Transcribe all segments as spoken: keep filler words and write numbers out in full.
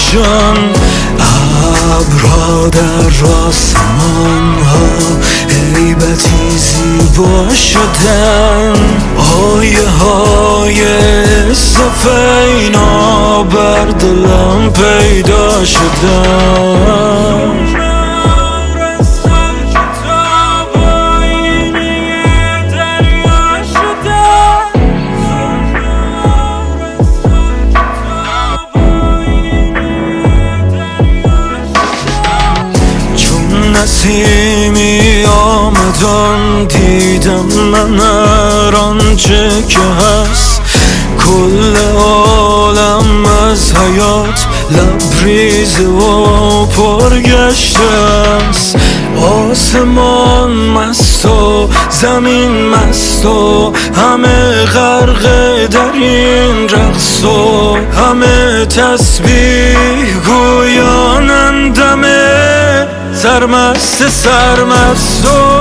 جان. ابرها در آسمان ها هیبتی زیبا شدن، آیه های سفینا بر دلم پیدا شدن. نسیمی آمدن دیدم من هر آنچه که هست، کل عالم از حیات لبریز و پرگشته است. آسمان مست و زمین مست و همه غرق در این رقص و همه تسبیح گویانند دمه سرمست سرمست و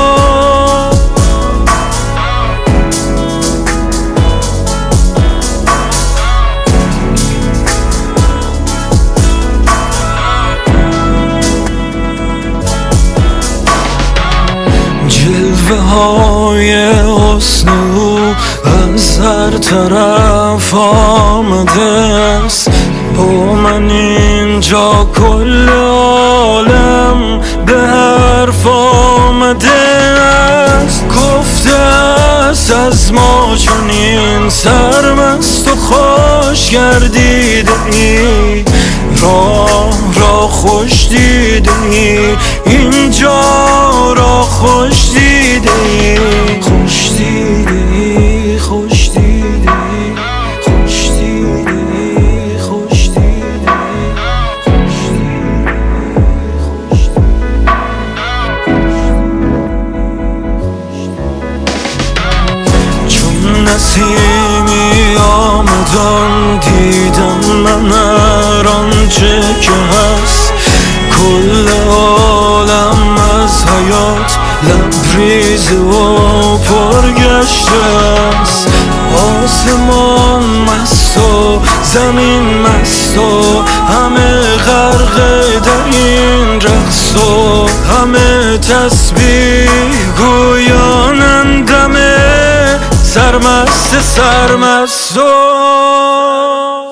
جلوه های حسن او از هر طرف آمده است. با من اینجا کل عالم به حرف آمده است. گفته است از ما چنین سرمست و خوش گردیده ای، راه را خوش دیده ای، اینجا را خوش دیده ای، خوش دیده ای، خوش دیده ای، خوش دیده ای، خوش دیده ای. چون نسیمی آمدن دیدم من هر آنچه که هست، کل عالم از حیات لبریز و پرگشته است. آسمان مست و زمین مست و همه غرق در این رقص و همه تسبیح گویانند دمه سرمست سرمست و